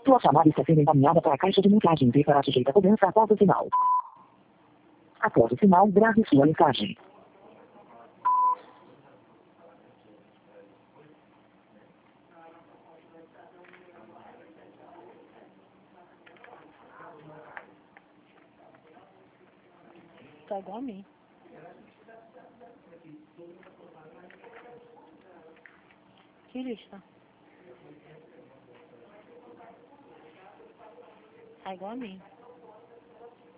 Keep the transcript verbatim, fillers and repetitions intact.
Sua chamada está sendo encaminhada para a caixa de mensagens e será sujeita a cobrança após o sinal. Após o sinal, grave sua mensagem. Tá igual a mim. Que lista? Tá igual a mim.